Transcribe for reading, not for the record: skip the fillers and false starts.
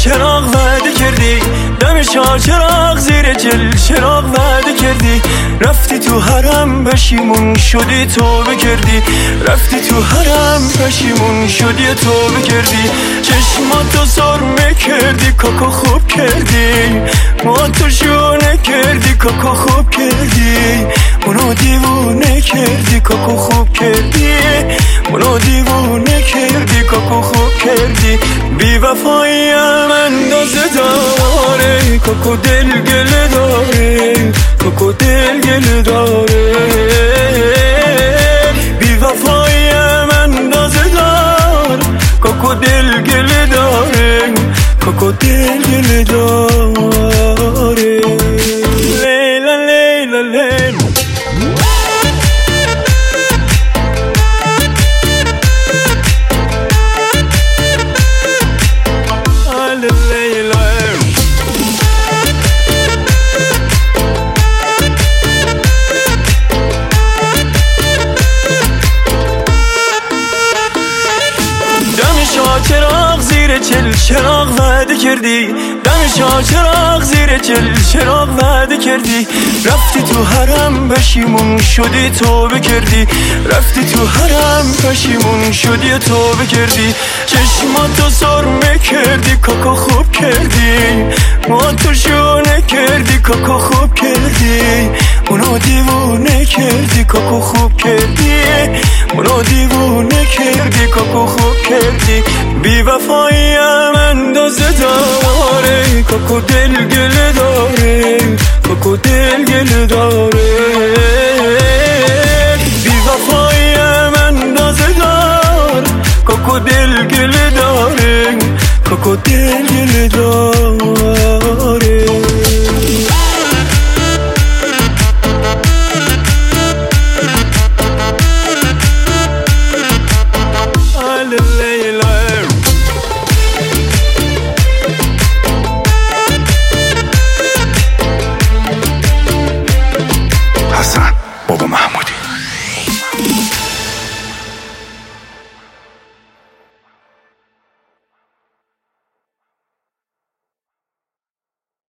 چراغ وعده کردی، دم چراغ زیر چل چراغ وعده کردی. رفتی تو حرم پشیمون شدی توبه کردی، رفتی تو حرم پشیمون شدی توبه کردی. چشماتو سرمه کردی کاکا خوب کردی، موهاتو شونه کردی کاکا خوب کردی. منو دیوونه کردی کاکا خوب کردی، منو دیوونه کردی کاکا خوب کردی. بی وفاییم اندازه داره، کاکا دل گله داره، کاکا دل گله داره. بی وفاییم اندازه دار، کاکا دل گله داره، کاکا دل گله داره. لیلا لیلا لیلا چراغ زیر چل چراغ وعده کردی، دم چراغ زیر چل چراغ وعده کردی. رفتی تو حرم پشیمون شدی توبه کردی، رفتی تو حرم پشیمون شدی توبه کردی. چشماتو سرمه کردی کاکا خوب کردی، موهاتو شونه کردی کاکا خوب کردی. منو دیوونه کردی کاکا خوب کردی، منو دیوونه کردی کاکا خوب کردی. بی وفاییم اندازه داره، کاکا دل گله داره، کاکا دل گله داره.